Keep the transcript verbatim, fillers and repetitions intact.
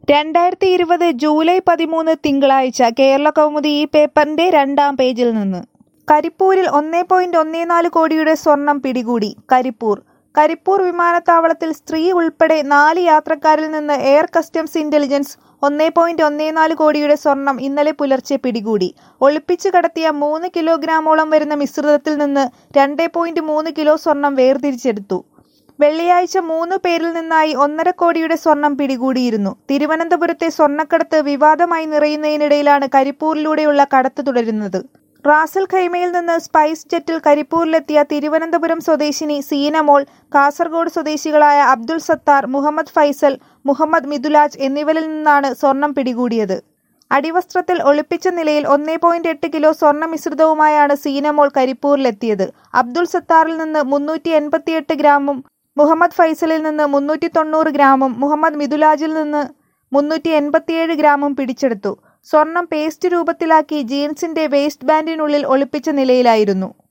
രണ്ടായിരത്തി ഇരുപത് ജൂലൈ പതിമൂന്ന് തിങ്കളാഴ്ച കേരളകൗമുദി ഈ പേപ്പറിന്റെ രണ്ടാം പേജിൽ നിന്ന്. കരിപ്പൂരിൽ ഒന്നേ പോയിന്റ് ഒന്നേ നാല് കോടിയുടെ സ്വർണം പിടികൂടി. കരിപ്പൂർ കരിപ്പൂർ വിമാനത്താവളത്തിൽ സ്ത്രീ ഉൾപ്പെടെ നാല് യാത്രക്കാരിൽ നിന്ന് എയർ കസ്റ്റംസ് ഇന്റലിജൻസ് ഒന്നേ പോയിന്റ് ഒന്നേ നാല് കോടിയുടെ സ്വർണം ഇന്നലെ പുലർച്ചെ പിടികൂടി. ഒളിപ്പിച്ചു കടത്തിയ മൂന്ന് കിലോഗ്രാമോളം വരുന്ന മിശ്രിതത്തിൽ നിന്ന് രണ്ടേ പോയിന്റ് മൂന്ന് കിലോ സ്വർണം വേർതിരിച്ചെടുത്തു. വെള്ളിയാഴ്ച മൂന്ന് പേരിൽ നിന്നായി ഒന്നര കോടിയുടെ സ്വർണം പിടികൂടിയിരുന്നു. തിരുവനന്തപുരത്തെ സ്വർണ്ണക്കടത്ത് വിവാദമായി നിറയുന്നതിനിടയിലാണ് കരിപ്പൂരിലൂടെയുള്ള കടത്ത് തുടരുന്നത്. റാസൽ ഖൈമയിൽ നിന്ന് സ്പൈസ് ജെറ്റിൽ കരിപ്പൂരിലെത്തിയ തിരുവനന്തപുരം സ്വദേശിനി സീനമോൾ, കാസർഗോഡ് സ്വദേശികളായ അബ്ദുൾ സത്താർ, മുഹമ്മദ് ഫൈസൽ, മുഹമ്മദ് മിഥുലാജ് എന്നിവരിൽ നിന്നാണ് സ്വർണം പിടികൂടിയത്. അടിവസ്ത്രത്തിൽ ഒളിപ്പിച്ച നിലയിൽ ഒന്നേ പോയിന്റ് എട്ട് കിലോ സ്വർണ്ണ മിശ്രിതവുമായാണ് സീനമോൾ കരിപ്പൂരിലെത്തിയത്. അബ്ദുൾ സത്താറിൽ നിന്ന് മുന്നൂറ്റി എൺപത്തിയെട്ട് ഗ്രാമും മുഹമ്മദ് ഫൈസലിൽ നിന്ന് മുന്നൂറ്റി തൊണ്ണൂറ് ഗ്രാമും മുഹമ്മദ് മിഥുലാജിൽ നിന്ന് മുന്നൂറ്റി എൺപത്തിയേഴ് ഗ്രാമും പിടിച്ചെടുത്തു. സ്വർണം പേസ്റ്റ് രൂപത്തിലാക്കി ജീൻസിന്റെ വേസ്റ്റ് ബാൻഡിനുള്ളിൽ ഒളിപ്പിച്ച നിലയിലായിരുന്നു.